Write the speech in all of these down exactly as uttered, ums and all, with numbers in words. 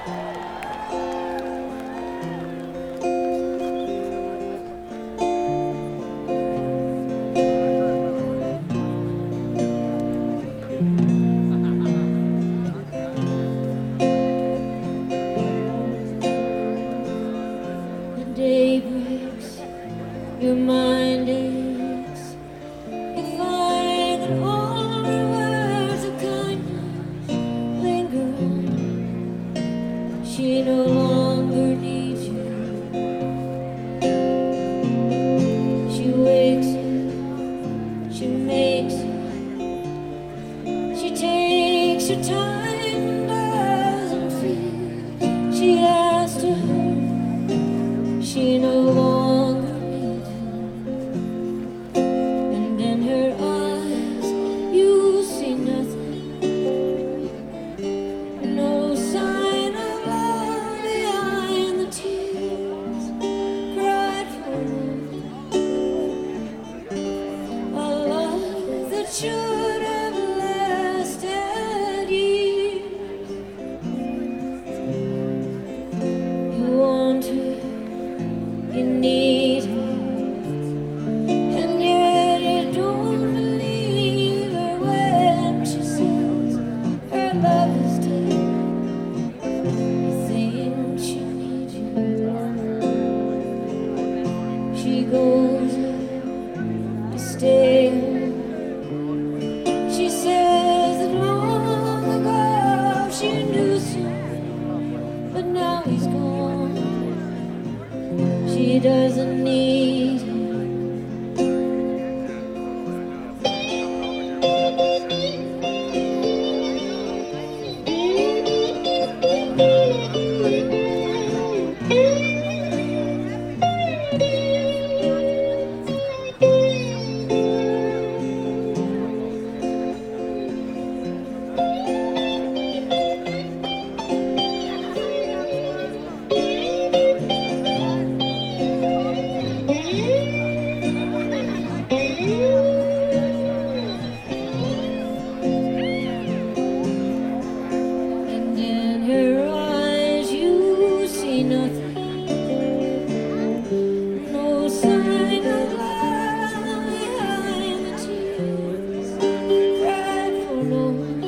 Day breaks, your mind aches. You find that all the words of kindness linger on. She no longer needs you. She wakes up, she makes it. She takes her time, doesn't feel. She has to hurt. She no longer needs you, and in her eyes you see nothing, no sign of love behind the tears cried for a love that should have lasted years. You want her, you need her, and yet you don't believe her when she says her love is dead. You think she needs you. She goes to stay home. She says that long ago she knew someone, but now he's gone. She doesn't need him. And in her eyes you see nothing, no sign of love behind the tears cried for no one.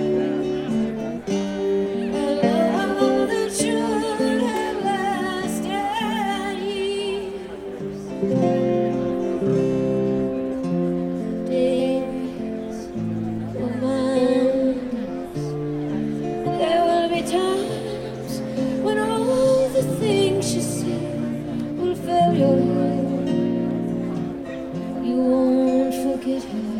A love that should have lasted years. Days of mindless. There will be times when all the things you said will fill your head. You won't forget her.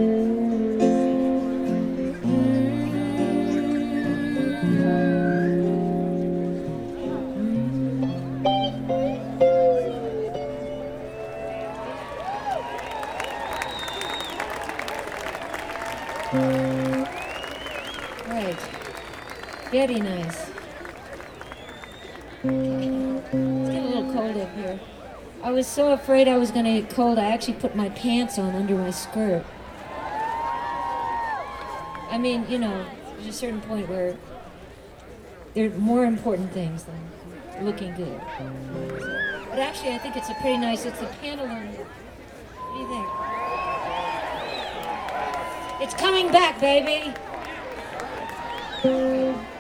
Right. Very nice. It's getting a little cold up here. I was so afraid I was going to get cold, I actually put my pants on under my skirt. I mean, you know, there's a certain point where there are more important things than looking good. But actually, I think it's a pretty nice, it's a pantaloon. What do you think? It's coming back, baby.